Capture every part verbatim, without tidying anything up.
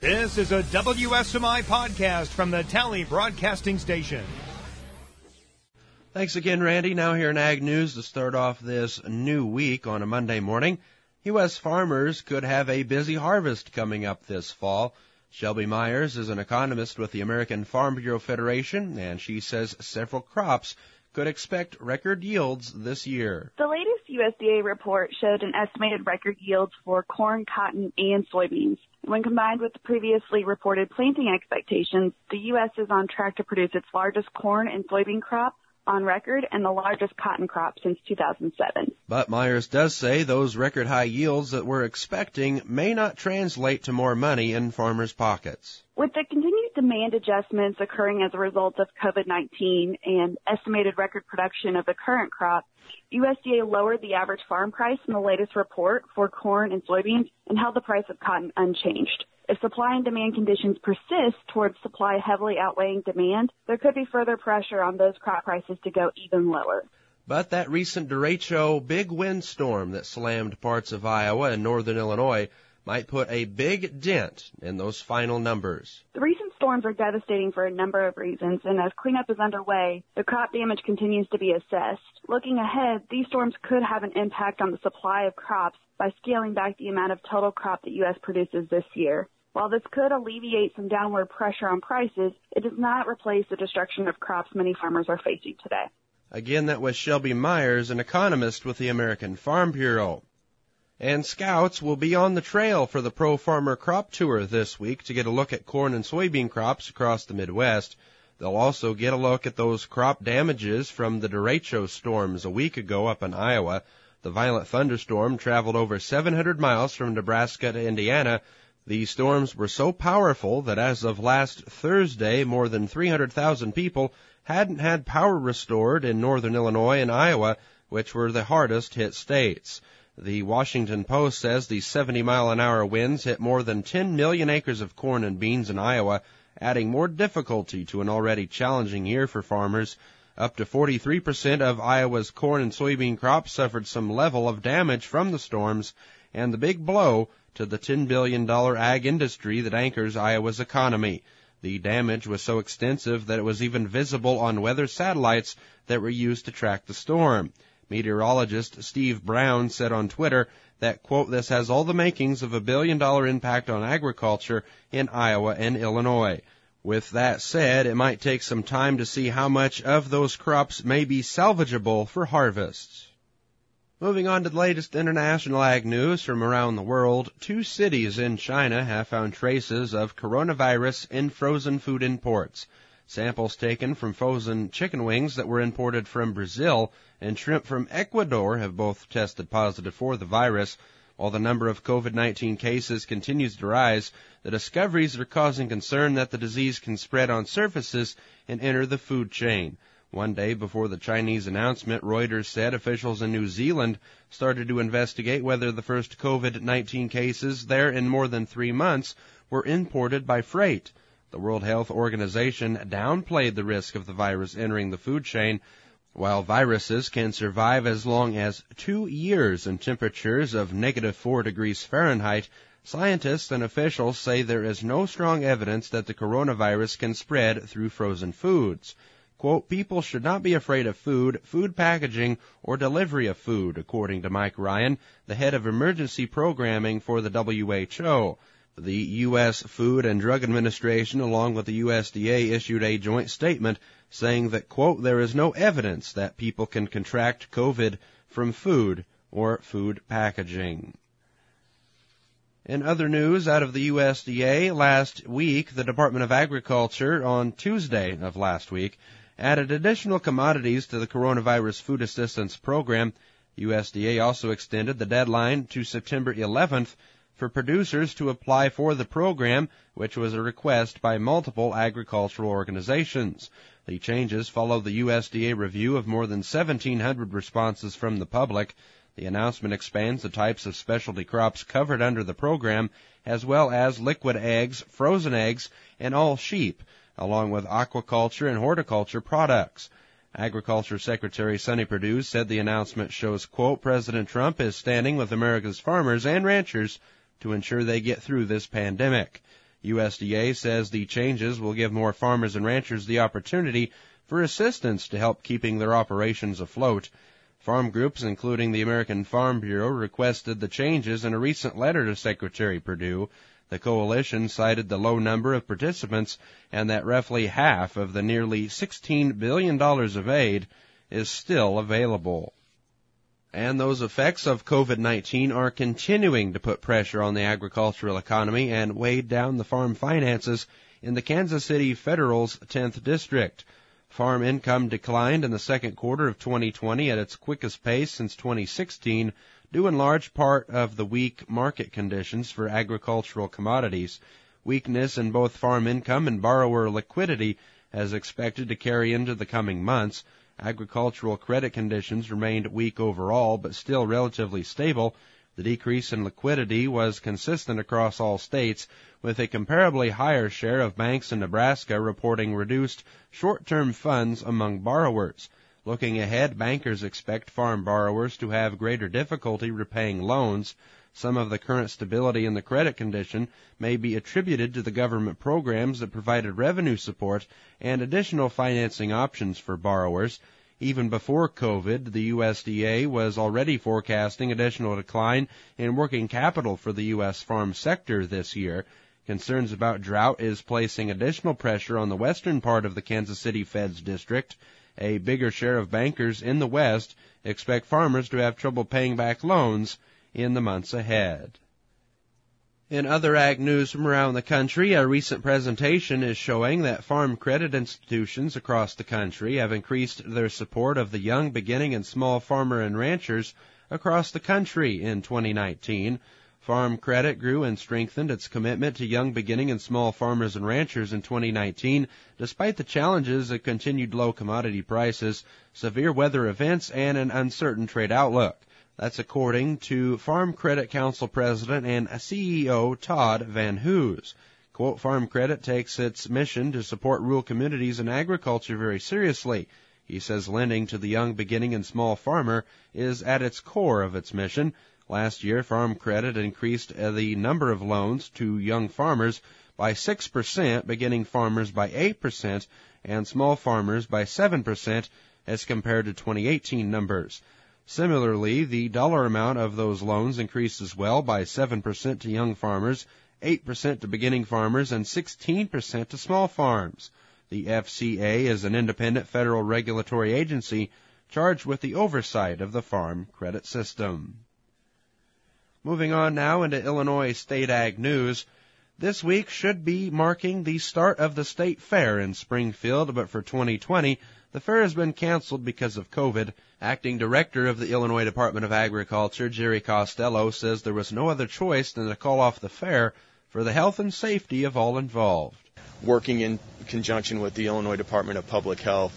This is a W S M I podcast from the Tally Broadcasting Station. Thanks again, Randy. Now here in Ag News to start off this new week on a Monday morning. U S farmers could have a busy harvest coming up this fall. Shelby Myers is an economist with the American Farm Bureau Federation, and she says several crops could expect record yields this year. The latest U S D A report showed an estimated record yields for corn, cotton, and soybeans. When combined with the previously reported planting expectations, the U S is on track to produce its largest corn and soybean crop on record and the largest cotton crop since two thousand seven. But Myers does say those record high yields that we're expecting may not translate to more money in farmers' pockets. With the continued demand adjustments occurring as a result of COVID nineteen and estimated record production of the current crop, U S D A lowered the average farm price in the latest report for corn and soybeans and held the price of cotton unchanged. If supply and demand conditions persist towards supply heavily outweighing demand, there could be further pressure on those crop prices to go even lower. But that recent derecho big windstorm that slammed parts of Iowa and northern Illinois might put a big dent in those final numbers. The recent storms are devastating for a number of reasons, and as cleanup is underway, the crop damage continues to be assessed. Looking ahead, these storms could have an impact on the supply of crops by scaling back the amount of total crop the U S produces this year. While this could alleviate some downward pressure on prices, it does not replace the destruction of crops many farmers are facing today. Again, that was Shelby Myers, an economist with the American Farm Bureau. And scouts will be on the trail for the Pro Farmer Crop Tour this week to get a look at corn and soybean crops across the Midwest. They'll also get a look at those crop damages from the derecho storms a week ago up in Iowa. The violent thunderstorm traveled over seven hundred miles from Nebraska to Indiana. These storms were so powerful that as of last Thursday, more than three hundred thousand people hadn't had power restored in northern Illinois and Iowa, which were the hardest hit states. The Washington Post says the seventy mile an hour winds hit more than ten million acres of corn and beans in Iowa, adding more difficulty to an already challenging year for farmers. Up to forty-three percent of Iowa's corn and soybean crops suffered some level of damage from the storms, and the big blow to the ten billion dollars ag industry that anchors Iowa's economy. The damage was so extensive that it was even visible on weather satellites that were used to track the storm. Meteorologist Steve Brown said on Twitter that, quote, this has all the makings of a billion dollar impact on agriculture in Iowa and Illinois. With that said, it might take some time to see how much of those crops may be salvageable for harvests. Moving on to the latest international ag news from around the world, two cities in China have found traces of coronavirus in frozen food imports. Samples taken from frozen chicken wings that were imported from Brazil and shrimp from Ecuador have both tested positive for the virus. While the number of COVID nineteen cases continues to rise, the discoveries are causing concern that the disease can spread on surfaces and enter the food chain. One day before the Chinese announcement, Reuters said officials in New Zealand started to investigate whether the first COVID nineteen cases there in more than three months were imported by freight. The World Health Organization downplayed the risk of the virus entering the food chain. While viruses can survive as long as two years in temperatures of negative four degrees Fahrenheit, scientists and officials say there is no strong evidence that the coronavirus can spread through frozen foods. Quote, people should not be afraid of food, food packaging, or delivery of food, according to Mike Ryan, the head of emergency programming for the W H O. The U S Food and Drug Administration, along with the U S D A, issued a joint statement saying that, quote, there is no evidence that people can contract COVID from food or food packaging. In other news out of the U S D A, last week, the Department of Agriculture on Tuesday of last week added additional commodities to the Coronavirus Food Assistance Program. U S D A also extended the deadline to September eleventh for producers to apply for the program, which was a request by multiple agricultural organizations. The changes follow the U S D A review of more than seventeen hundred responses from the public. The announcement expands the types of specialty crops covered under the program, as well as liquid eggs, frozen eggs, and all sheep, along with aquaculture and horticulture products. Agriculture Secretary Sonny Perdue said the announcement shows, quote, President Trump is standing with America's farmers and ranchers to ensure they get through this pandemic. U S D A says the changes will give more farmers and ranchers the opportunity for assistance to help keeping their operations afloat. Farm groups, including the American Farm Bureau, requested the changes in a recent letter to Secretary Perdue. The coalition cited the low number of participants and that roughly half of the nearly sixteen billion dollars of aid is still available. And those effects of COVID nineteen are continuing to put pressure on the agricultural economy and weigh down the farm finances in the Kansas City Federal's tenth District. Farm income declined in the second quarter of twenty twenty at its quickest pace since twenty sixteen, due in large part of the weak market conditions for agricultural commodities. Weakness in both farm income and borrower liquidity is expected to carry into the coming months. Agricultural credit conditions remained weak overall, but still relatively stable. The decrease in liquidity was consistent across all states, with a comparably higher share of banks in Nebraska reporting reduced short-term funds among borrowers. Looking ahead, bankers expect farm borrowers to have greater difficulty repaying loans. Some of the current stability in the credit condition may be attributed to the government programs that provided revenue support and additional financing options for borrowers. Even before COVID, the U S D A was already forecasting additional decline in working capital for the U S farm sector this year. Concerns about drought is placing additional pressure on the western part of the Kansas City Fed's district. A bigger share of bankers in the West expect farmers to have trouble paying back loans in the months ahead. In other ag news from around the country, a recent presentation is showing that farm credit institutions across the country have increased their support of the young, beginning, and small farmer and ranchers across the country in twenty nineteen. Farm Credit grew and strengthened its commitment to young, beginning, and small farmers and ranchers in twenty nineteen, despite the challenges of continued low commodity prices, severe weather events, and an uncertain trade outlook. That's according to Farm Credit Council President and C E O Todd Van Hoos. Quote, Farm Credit takes its mission to support rural communities and agriculture very seriously. He says lending to the young, beginning, and small farmer is at its core of its mission. Last year, Farm Credit increased the number of loans to young farmers by six percent, beginning farmers by eight percent, and small farmers by seven percent as compared to twenty eighteen numbers. Similarly, the dollar amount of those loans increased as well by seven percent to young farmers, eight percent to beginning farmers, and sixteen percent to small farms. The F C A is an independent federal regulatory agency charged with the oversight of the farm credit system. Moving on now into Illinois State Ag News. This week should be marking the start of the State Fair in Springfield, but for twenty twenty, the fair has been canceled because of COVID. Acting Director of the Illinois Department of Agriculture, Jerry Costello, says there was no other choice than to call off the fair for the health and safety of all involved. Working in conjunction with the Illinois Department of Public Health,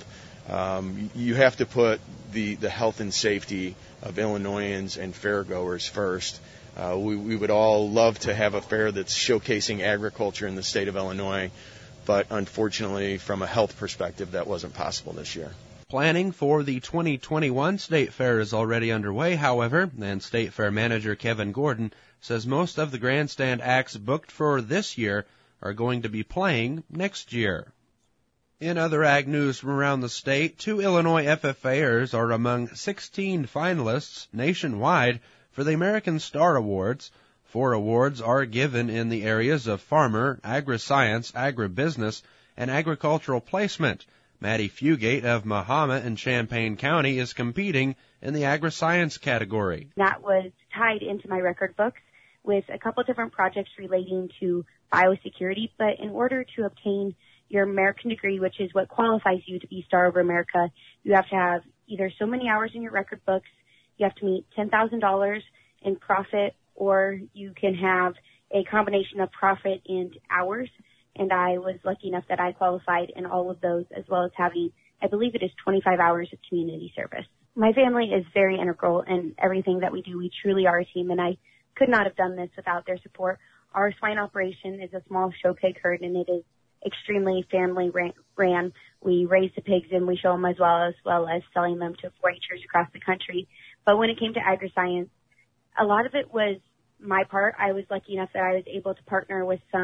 um, you have to put the, the health and safety of Illinoisans and fairgoers first. Uh, we, we would all love to have a fair that's showcasing agriculture in the state of Illinois, but unfortunately, from a health perspective, that wasn't possible this year. Planning for the twenty twenty-one State Fair is already underway, however, and State Fair Manager Kevin Gordon says most of the grandstand acts booked for this year are going to be playing next year. In other ag news from around the state, two Illinois F F A'ers are among sixteen finalists nationwide for the American Star Awards. Four awards are given in the areas of farmer, agri-science, agribusiness, and agricultural placement. Maddie Fugate of Mahama in Champaign County is competing in the agri-science category. That was tied into my record books with a couple different projects relating to biosecurity, but in order to obtain your American degree, which is what qualifies you to be Star of America, you have to have either so many hours in your record books, you have to meet ten thousand dollars in profit, or you can have a combination of profit and hours. And I was lucky enough that I qualified in all of those, as well as having, I believe it is twenty-five hours of community service. My family is very integral in everything that we do. We truly are a team, and I could not have done this without their support. Our swine operation is a small show pig herd, and it is extremely family ran. We raise the pigs and we show them as well, as well as selling them to four H'ers across the country. But when it came to agri-science, a lot of it was my part. I was lucky enough that I was able to partner with some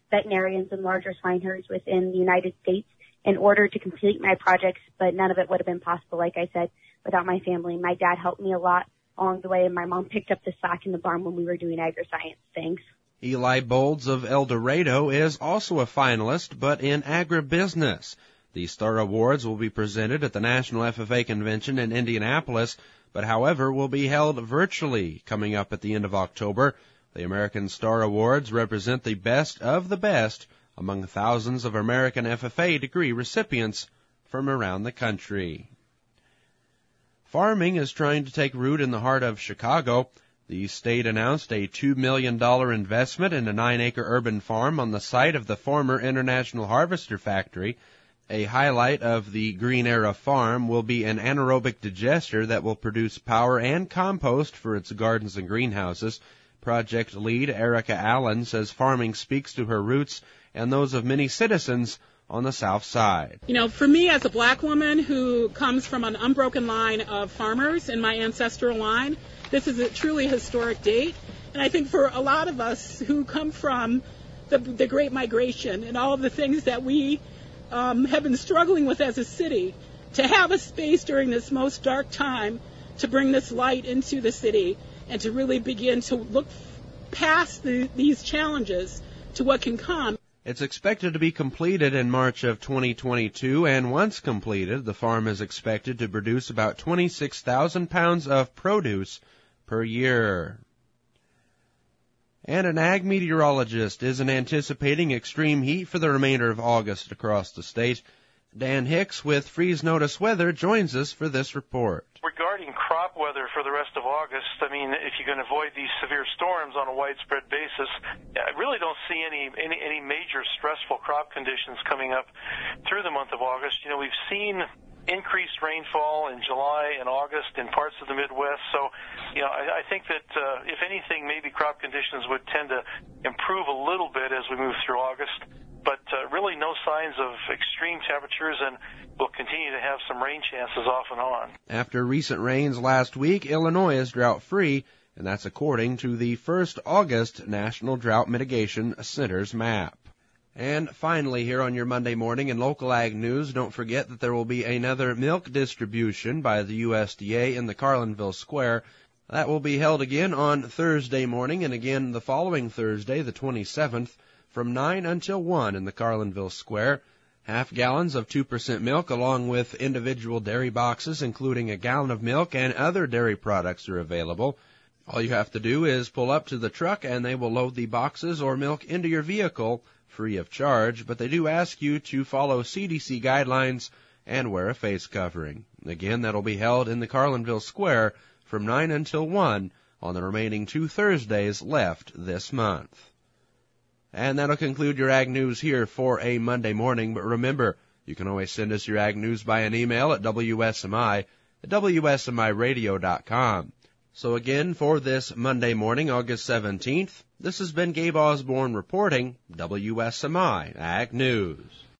veterinarians and larger swine herds within the United States in order to complete my projects, but none of it would have been possible, like I said, without my family. My dad helped me a lot along the way, and my mom picked up the slack in the barn when we were doing agri-science things. Eli Bolds of El Dorado is also a finalist, but in agribusiness. The Star Awards will be presented at the National F F A Convention in Indianapolis, but however will be held virtually coming up at the end of October. The American Star Awards represent the best of the best among thousands of American F F A degree recipients from around the country. Farming is trying to take root in the heart of Chicago. The state announced a two million dollars investment in a nine-acre urban farm on the site of the former International Harvester Factory. A highlight of the Green Era farm will be an anaerobic digester that will produce power and compost for its gardens and greenhouses. Project lead Erica Allen says farming speaks to her roots and those of many citizens on the South Side. You know, for me as a black woman who comes from an unbroken line of farmers in my ancestral line, this is a truly historic date. And I think for a lot of us who come from the, the Great Migration and all of the things that we um, have been struggling with as a city, to have a space during this most dark time to bring this light into the city and to really begin to look past the, these challenges to what can come. It's expected to be completed in March of twenty twenty-two, and once completed, the farm is expected to produce about twenty-six thousand pounds of produce per year. And an ag meteorologist isn't anticipating extreme heat for the remainder of August across the state. Dan Hicks with Freeze Notice Weather joins us for this report. Regarding crop weather for the rest of August, I mean, if you can avoid these severe storms on a widespread basis, I really don't see any, any, any major stressful crop conditions coming up through the month of August. You know, we've seen increased rainfall in July and August in parts of the Midwest. So, you know, I, I think that, uh, if anything, maybe crop conditions would tend to improve a little bit as we move through August. But uh, really no signs of extreme temperatures, and we'll continue to have some rain chances off and on. After recent rains last week, Illinois is drought-free, and that's according to the first August National Drought Mitigation Center's map. And finally, here on your Monday morning in local ag news, don't forget that there will be another milk distribution by the U S D A in the Carlinville Square. That will be held again on Thursday morning and again the following Thursday, the twenty-seventh, from nine until one in the Carlinville Square. Half gallons of two percent milk along with individual dairy boxes, including a gallon of milk and other dairy products, are available. All you have to do is pull up to the truck and they will load the boxes or milk into your vehicle free of charge, but they do ask you to follow C D C guidelines and wear a face covering. Again, that'll be held in the Carlinville Square from nine until one on the remaining two Thursdays left this month. And that'll conclude your Ag News here for a Monday morning. But remember, you can always send us your Ag News by an email at W S M I at W S M I radio dot com. So again, for this Monday morning, August seventeenth, this has been Gabe Osborne reporting W S M I Ag News.